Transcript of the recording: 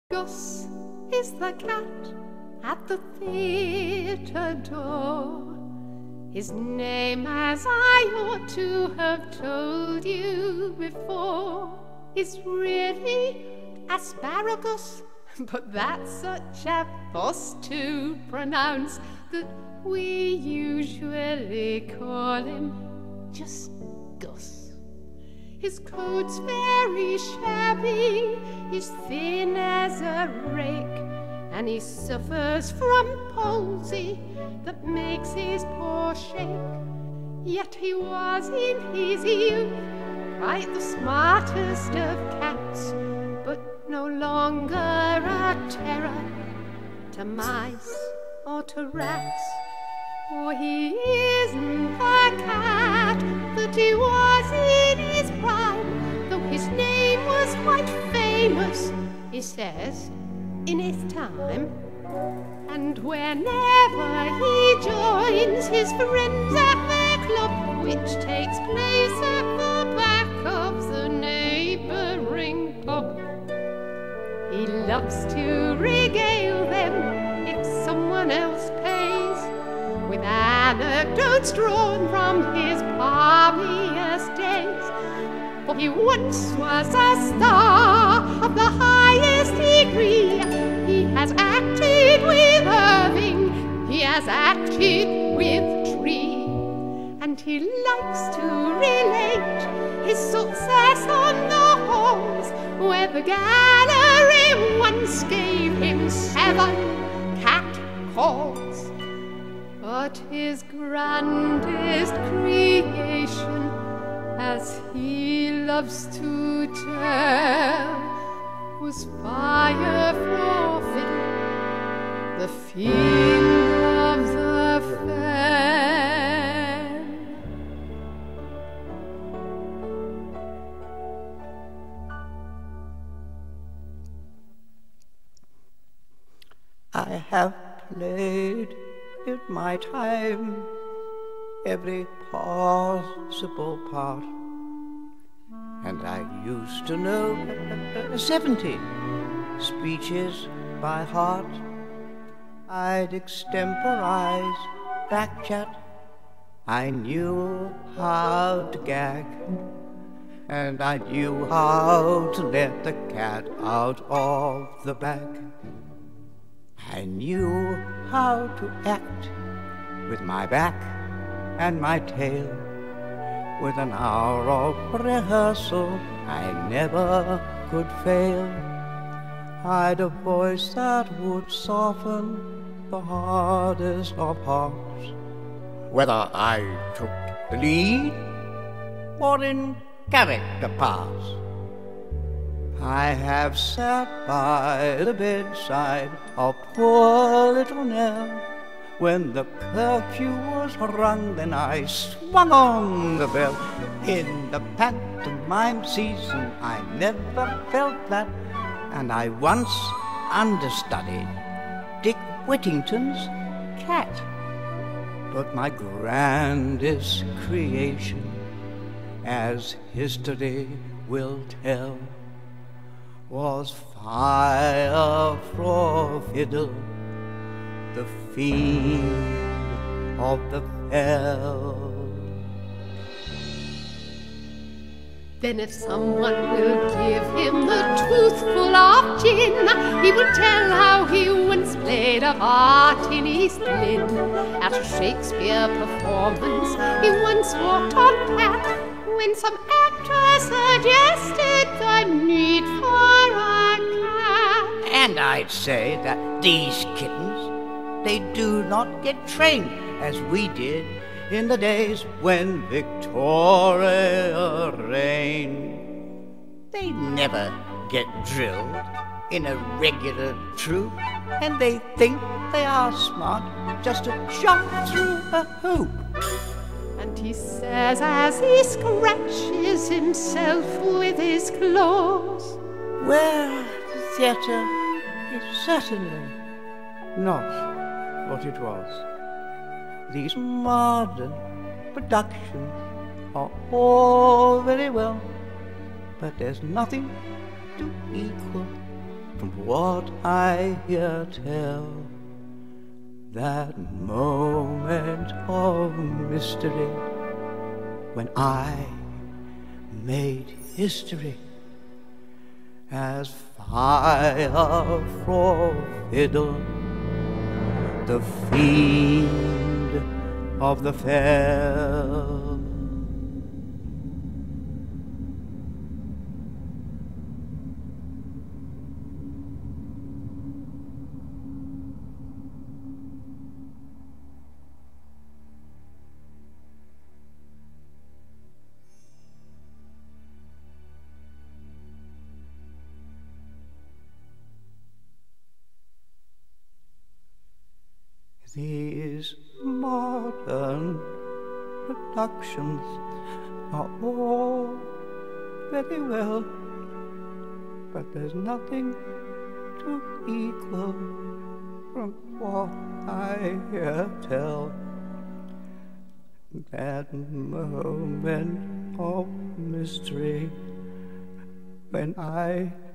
Gus is the cat at the theatre door. His name, as I ought to have told you before, is really Asparagus, but that's such a fuss to pronounce that we usually call him just Gus. His coat's very shabby, he's thin as a rake, and he suffers from palsy that makes his paw shake. Yet he was in his youth quite the smartest of cats, but no longer a terror to mice or to rats. For he isn't the cat that he was in his prime, though his name was quite famous, he says, in his time. And whenever he joins his friends at their club, which takes place at the back of the neighbouring pub, he loves to regale them, if someone else pays, with anecdotes drawn from his palmiest days. For he once was a star of the highest degree. He has acted with Irving, he has acted with Tree, and he likes to relate his success on the halls, where the gallery once gave him 7 cat calls. But his grandest creation, as he loves to tell, was Fire for Fiddle, the fiend of the fen. I have played in my time every possible part, and I used to know 70 speeches by heart. I'd extemporize back chat, I knew how to gag, and I knew how to let the cat out of the bag. I knew how to act with my back and my tail. With an hour of rehearsal, I never could fail. I'd a voice that would soften the hardest of hearts, whether I took the lead or in character parts. I have sat by the bedside of poor little Nell. When the curfew was rung, then I swung on the bell. In the pantomime season, I never felt that, and I once understudied Dick Whittington's cat. But my grandest creation, as history will tell, was Fire for Fiddle, the fiend of the fell. Then if someone will give him the toothful of gin, he will tell how he once played a part in East Lynne. At a Shakespeare performance, he once walked on Pat, when some actor suggested the need for a cat. And I'd say that these kittens, they do not get trained as we did in the days when Victoria reigned. They never get drilled in a regular troop, and they think they are smart just to jump through a hoop. And he says as he scratches himself with his claws, well, the theatre is certainly not what it was. These modern productions are all very well, but there's nothing to equal from what I hear tell, that moment of mystery when I made history, as fire from fiddle, the fiend of the fell. These modern productions are all very well, but there's nothing to equal from what I hear tell, that moment of mystery when I